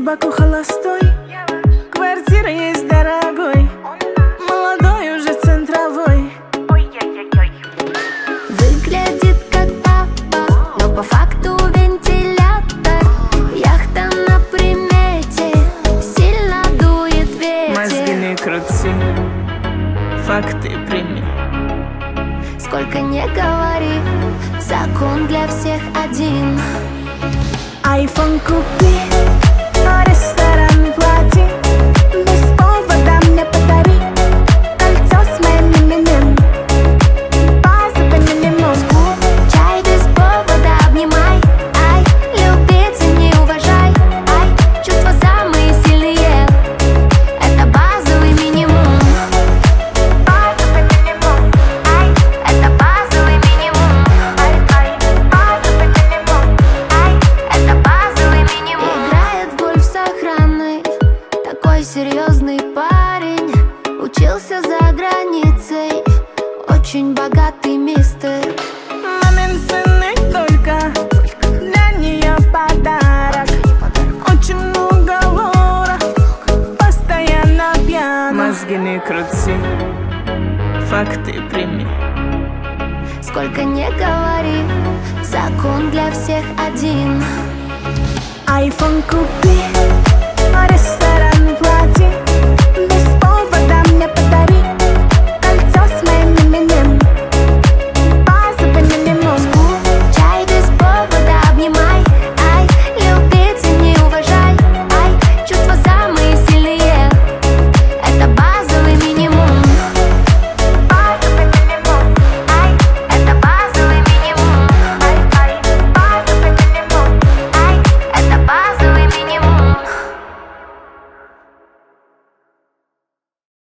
Баку холостой, квартира есть дорогой, молодой уже центровой. Выглядит как папа, но по факту вентилятор. Яхта на примете, сильно дует ветер. Мозги не крути, факты прими. Сколько не говори, закон для всех один. Айфон купи, ресторан плати, без повода мне подари кольцо с моим именем, базовый минимум. Чай без повода обнимай, ай, любить и не уважай, ай, чувства самые сильные, это базовый минимум. Базовый минимум, Ай, это базовый минимум. ай, базовый минимум. Это базовый минимум. Играет в гольф с охраной, такой серьезный парень. Учился за границей, очень богатый мистер. Мамин сын и только для нее подарок. Очень много лора, постоянно пьян. Мозги не крути, факты прими. Сколько не говори, закон для всех один. Айфон купи, ресторан плати,